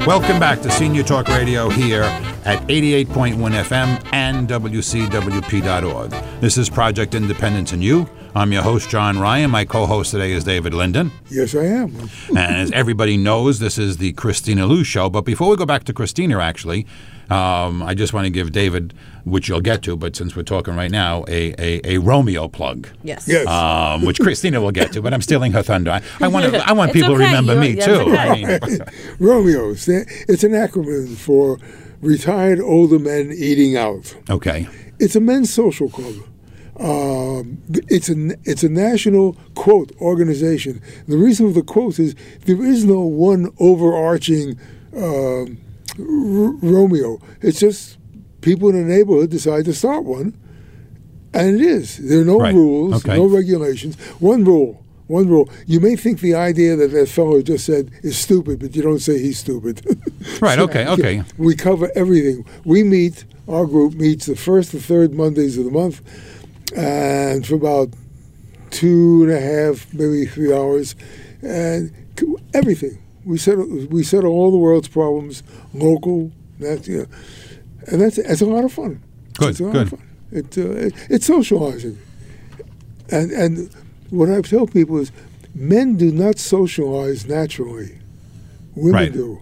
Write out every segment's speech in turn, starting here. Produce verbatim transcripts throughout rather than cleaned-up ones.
Welcome back to Senior Talk Radio here at eighty-eight point one F M and W C W P dot org. This is Project Independence and You. I'm your host, John Ryan. My co-host today is David Linden. Yes, I am. And as everybody knows, this is the Christina Lou Show. But before we go back to Christina, actually, um, I just want to give David, which you'll get to, but since we're talking right now, a, a, a Romeo plug. Yes. Yes. Um, which Christina will get to, but I'm stealing her thunder. I, I want to, I want It's people okay. to remember You- me, yeah, too. it's okay. I mean, Romeo's. It's an acronym for Retired Older Men Eating Out. okay. It's a men's social club. Um, it's a it's a national quote organization. The reason for the quote is there is no one overarching um, R- Romeo. It's just people in a neighborhood decide to start one, and it is. There are no Right. rules, Okay. no regulations. One rule. One rule. You may think the idea that that fellow just said is stupid, but you don't say he's stupid. Right, okay, okay. We cover everything. We meet, our group meets the first and third Mondays of the month, and for about two and a half, maybe three hours, and c- everything. We settle, we settle all the world's problems, local, that, you know, and that's, that's a lot of fun. Good, it's a lot good. of fun. It, uh, it, it's socializing. And, and what I tell people is men do not socialize naturally. Women Right. do.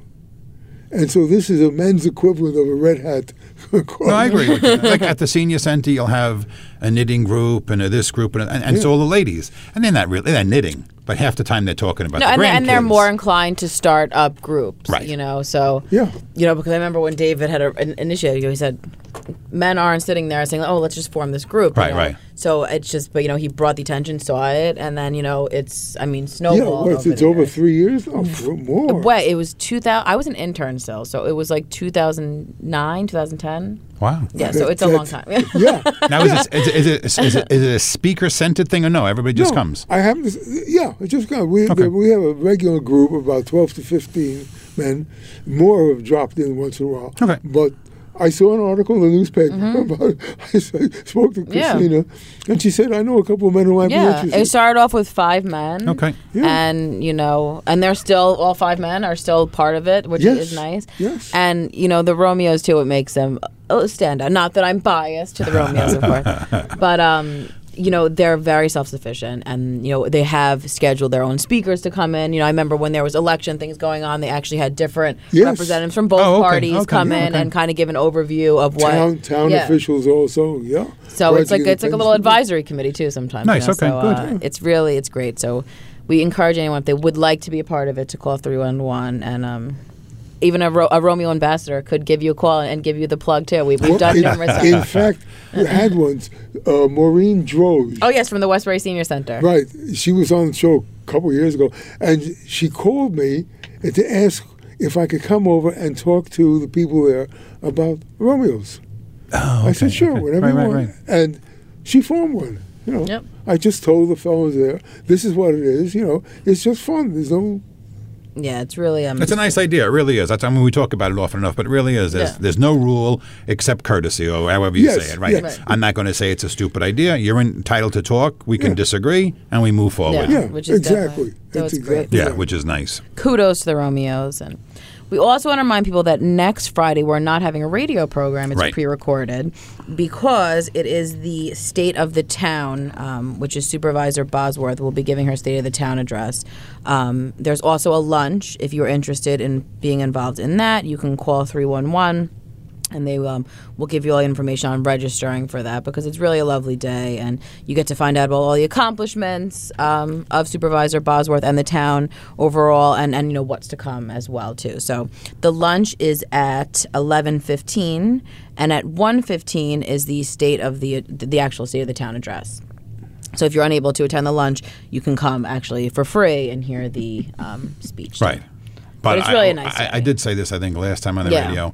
And so this is a men's equivalent of a red hat. No, I agree with you. Like at the senior center, you'll have a knitting group and a this group, and, and, and it's all the ladies. And they're not really, they're knitting, but half the time they're talking about No, the and, grandkids. and they're more inclined to start up groups, Right. you know. So, Yeah. you know, because I remember when David had a, an initiative, he said, men aren't sitting there saying, "Oh, let's just form this group." you Right, know? right. So it's just, but you know, he brought the attention, saw it, and then you know, it's, I mean, Yeah, snowballed. what, over it's the over years. three years? Oh, for more. What it was two thousand. I was an intern still, so it was like two thousand nine, two thousand ten. Wow. Yeah, so it's a long time. Yeah. Now, is it, is, it, is, it, is, it, is it a speaker-centered thing or no? Everybody just No, comes? I happen to, yeah, it just comes. We, Okay. we have a regular group of about twelve to fifteen men. More have dropped in once in a while. Okay. But I saw an article in the newspaper Mm-hmm. about it. I s- spoke to Yeah. Christina, and she said, I know a couple of men who might be Yeah, interested. it started off with five men. Okay. Yeah. And, you know, and they're still, all five men are still part of it, which Yes. is nice. Yes. And, you know, the Romeos, too, it makes them uh, stand out. Not that I'm biased to the Romeos, of course. But, um, you know, they're very self-sufficient. And, you know, they have scheduled their own speakers to come in. You know, I remember when there was election things going on, they actually had different Yes. representatives from both Oh, okay, parties okay, come yeah, in okay. and kind of give an overview of what... town town yeah. officials also, yeah. So it's like Gradually it's like a depends little on- advisory committee too sometimes. you Nice, know, okay, so, good. Uh, it's really it's great. So we encourage anyone if they would like to be a part of it to call three one one, and um, even a, Ro- a Romeo ambassador could give you a call and give you the plug too. We've, we've done in, numerous times. in fact, we had once, uh, Maureen Droge. Oh yes, from the Westbury Senior Center. Right. She was on the show a couple of years ago, and she called me to ask if I could come over and talk to the people there about Romeos. Oh, I said, okay, sure, okay. whatever Right, you right, want. right. And she formed one. You know, Yep. I just told the fellows there, this is what it is. You know, it's just fun. There's no. Yeah, it's really um. It's a nice idea. It really is. That's, I mean, we talk about it often enough, but it really is. There's, Yeah. there's no rule except courtesy, or however you Yes, say it, right? yes. Right. I'm not going to say it's a stupid idea. You're entitled to talk. We can Yeah. disagree, and we move forward. Yeah. Yeah, which is exactly. definitely- so That's it's great. exactly Yeah, right. which is nice. Kudos to the Romeos. And we also want to remind people that next Friday we're not having a radio program. It's Right. pre-recorded because it is the State of the Town, um, which is Supervisor Bosworth will be giving her State of the Town address. Um, there's also a lunch. If you're interested in being involved in that, you can call three one one. And they um, will give you all the information on registering for that because it's really a lovely day. And you get to find out about all the accomplishments um, of Supervisor Bosworth and the town overall and, and, you know, what's to come as well, too. So the lunch is at eleven fifteen, and at one fifteen is the state of the the actual State of the Town address. So if you're unable to attend the lunch, you can come actually for free and hear the um, speech. Right. But it's really I, a nice I, I day. did say this, I think, last time on the Yeah. radio.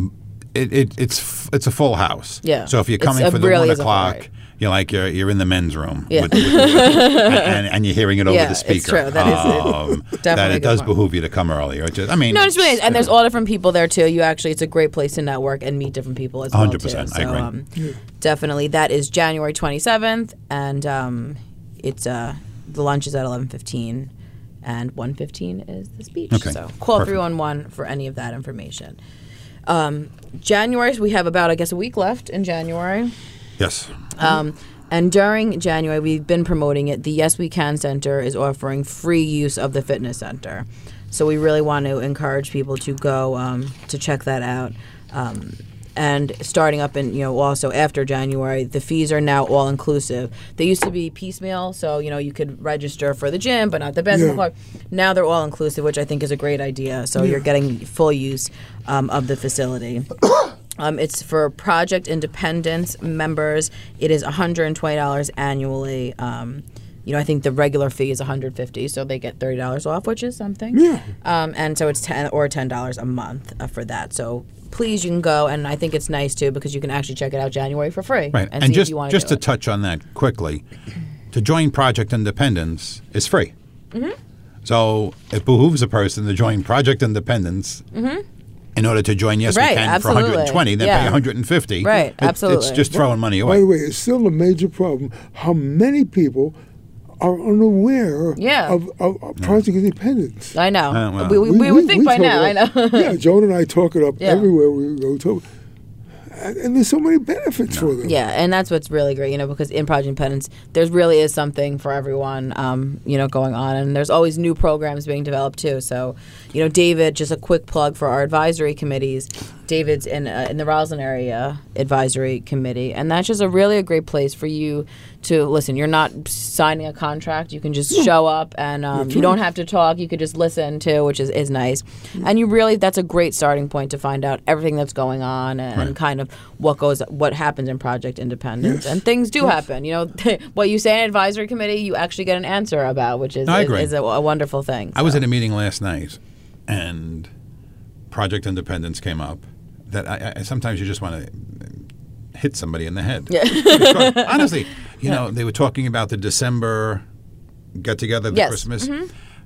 It, it, it's f- it's a full house. Yeah. So if you're It's coming a- for the really one is a full o'clock, ride. you're like you're you're in the men's room, Yeah. with, with, and, and you're hearing it over Yeah, the it's speaker. true. That is it. um, Definitely that a it good does point. behoove you to come earlier. It just, I mean, No, it's really, and there's all different people there too. You actually, it's a great place to network and meet different people as well. one hundred percent, too. I So, agree. Um, definitely, that is January twenty-seventh, and um, it's uh, the lunch is at eleven fifteen. and one fifteen is the speech. Okay, So call perfect. three one one for any of that information. Um, January, we have about, I guess, a week left in January. Yes. Um, and during January, we've been promoting it. The Yes We Can Center is offering free use of the fitness center. So we really want to encourage people to go um, to check that out. Um, and starting up in, you know, also after January, the fees are now all inclusive. They used to be piecemeal, so, you know, you could register for the gym, but not the basketball Yeah. club. Now they're all inclusive, which I think is a great idea. So Yeah. you're getting full use um, of the facility. Um, it's for Project Independence members. It is one hundred twenty dollars annually. Um, you know, I think the regular fee is one hundred fifty dollars, so they get thirty dollars off, which is something. Yeah. Um, and so it's ten or ten dollars a month uh, for that. So please, you can go, and I think it's nice too because you can actually check it out January for free. Right. And, And see just if you want just do to it. touch on that quickly, to join Project Independence is free. Mm-hmm. So it behooves a person to join Project Independence. Mm-hmm. In order to join Yes Right, We Can absolutely. for one hundred twenty, then Yeah. pay one hundred fifty. Right, It- absolutely. It's just throwing money By away. the way, it's still a major problem how many people are unaware Yeah. of, of, of Project Independence. I know. Uh, well. we, we, we would think by talk now. it I up. know. Yeah, Joan and I talk it up Yeah. everywhere we go to. And, and there's so many benefits for them. Yeah, and that's what's really great, you know, because in Project Independence, there really is something for everyone, um, you know, going on, and there's always new programs being developed too. So, you know, David, just a quick plug for our advisory committees. David's in uh, in the Roslyn area advisory committee, and that's just a really a great place for you to listen. You're not signing a contract; you can just show up, and um, you don't have to talk. You could just listen too, which is, is nice. And you really, that's a great starting point to find out everything that's going on and, Right. kind of what goes, what happens in Project Independence. Yes. And things do happen. You know, what you say in an advisory committee, you actually get an answer about, which is I is, agree. is a, a wonderful thing. I was So. at a meeting last night, and Project Independence came up. That I, I sometimes you just want to hit somebody in the head. Yeah. Because, honestly, you know, they were talking about the December get together, the Yes. Christmas, Mm-hmm.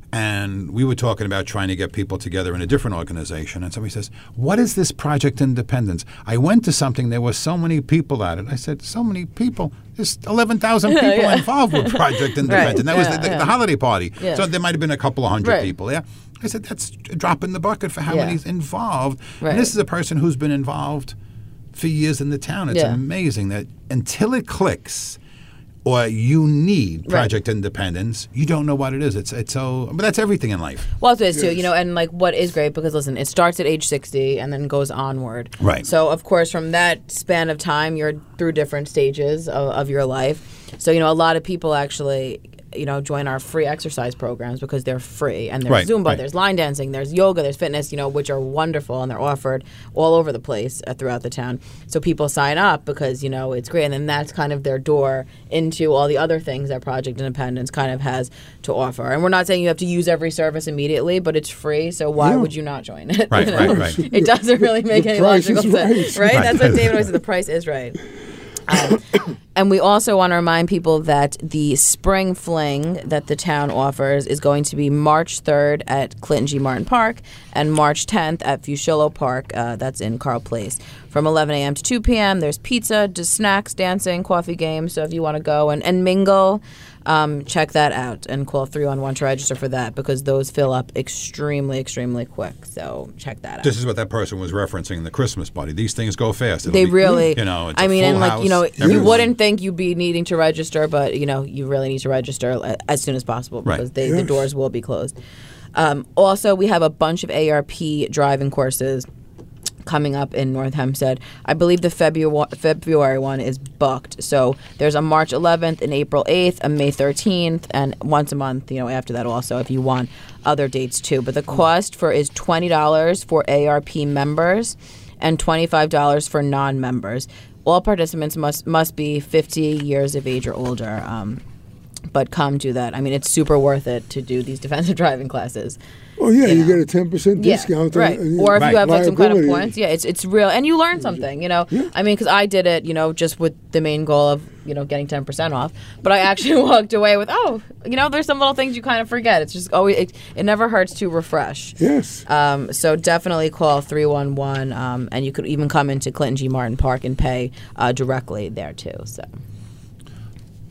and we were talking about trying to get people together in a different organization. And somebody says, "What is this Project Independence?" I went to something. There were so many people at it. I said, "So many people." There's eleven thousand people Yeah. involved with Project Independence. Right. That was Yeah, the, the, yeah. the holiday party. Yeah. So there might have been a couple of hundred Right. people. Yeah. I said, that's a drop in the bucket for how Yeah. many's involved. Right. And this is a person who's been involved for years in the town. It's Yeah. amazing that until it clicks or you need Project Independence, you don't know what it is. It's it's so, but that's everything in life. Well, it is too, Yes. you know, and like what is great because listen, it starts at age sixty and then goes onward. Right. So of course, from that span of time, you're through different stages of, of your life. So you know, a lot of people actually, you know, join our free exercise programs because they're free, and there's Right, Zumba, right. there's line dancing, there's yoga, there's fitness, you know, which are wonderful and they're offered all over the place uh, throughout the town. So people sign up because you know it's great, and then that's kind of their door into all the other things that Project Independence kind of has to offer. And we're not saying you have to use every service immediately, but it's free, so why Yeah. would you not join it? Right, You right, know? right. It doesn't really make The any price logical is sense, right. right? Right. That's what David always said. The price is right. Um, and we also want to remind people that the spring fling that the town offers is going to be March third at Clinton G. Martin Park and March tenth at Fusillo Park. Uh, that's in Carl Place. From eleven a.m. to two p.m. There's pizza, just snacks, dancing, coffee games. So if you want to go and, and mingle, um, check that out and call three one one to register for that because those fill up extremely, extremely quick. So check that out. This is what that person was referencing in the Christmas party. These things go fast. It'll They be- really, you know, it's I a mean, full and like, house, you know, you everyone. wouldn't think you'd be needing to register, but, you know, you really need to register a- as soon as possible Right. because they, the Yes. doors will be closed. Um, also, we have a bunch of A R P driving courses coming up in North Hempstead. I believe the February February one is booked. So there's a March eleventh, an April eighth, a May thirteenth, and once a month, you know, after that also if you want other dates too. But the cost for is twenty dollars for A R P members and twenty-five dollars for non-members. All participants must must be fifty years of age or older. Um, but come do that. I mean, it's super worth it to do these defensive driving classes. Oh, yeah, You you know. get a ten percent discount. right. On, Or if Right. you have like some kind of liability. points, yeah, it's it's real, and you learn something. You know, Yeah. I mean, because I did it, you know, just with the main goal of you know getting ten percent off. But I actually walked away with, oh, you know, there's some little things you kind of forget. It's just always it, it never hurts to refresh. Yes. Um, so definitely call three one one, um, and you could even come into Clinton G. Martin Park and pay uh, directly there too. So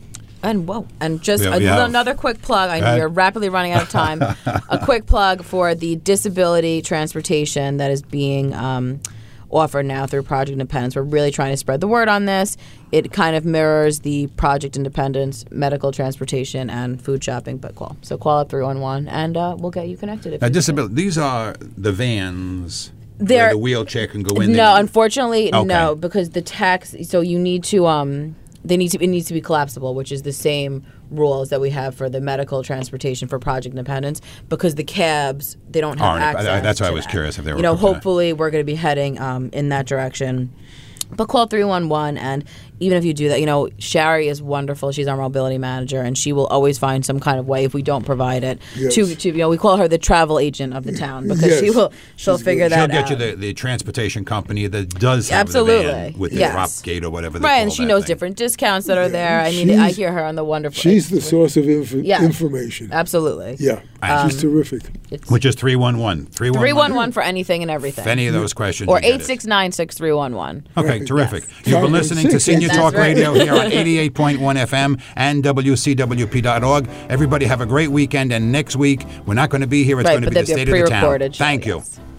And whoa, and just Yeah, a- we have- another quick plug. I Go know ahead. we're rapidly running out of time. A quick plug for the disability transportation that is being um, offered now through Project Independence. We're really trying to spread the word on this. It kind of mirrors the Project Independence medical transportation and food shopping, but call. So call up three one one and uh, we'll get you connected. If Now, you disability. These are the vans They're- where the wheelchair can go in. No, there. unfortunately, Okay. no, because the tax. So you need to. Um, they need to. It needs to be collapsible, which is the same rules that we have for the medical transportation for Project Independence. Because the cabs, they don't have Aren't- access. I- that's why I to was that. curious if they were You know, equipped for that. hopefully, we're going to be heading um, in that direction. But call three one one, and even if you do that, you know, Shari is wonderful. She's our mobility manager, and she will always find some kind of way if we don't provide it. Yes. To, to you know, we call her the travel agent of the town because she Yes. will. She'll She's figure good. She'll that get out. you the, the transportation company that does have Absolutely. the van with the Yes. drop gate or whatever they Right, call and she that knows thing. different discounts that are there. I mean, I She's- hear her on the wonderful. She's the source of inf- Yeah. information. Absolutely. Yeah, Um, she's terrific. It's Which is three one one. three one one. three one one for anything and everything. If any of those questions. or you get it. eight six nine six three one one. Okay, Right. terrific. Yes. You've been Five listening to six. Senior That's Talk right. Radio here on eighty-eight point one F M and W C W P dot org. Everybody have a great weekend, and next week we're not going to be here. It's Right, going to but be the there'll be a state of the town. pre-recorded show, Thank you. yes.